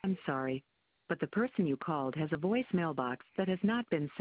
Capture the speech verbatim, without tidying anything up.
I'm sorry, but the person you called has a voicemail box that has not been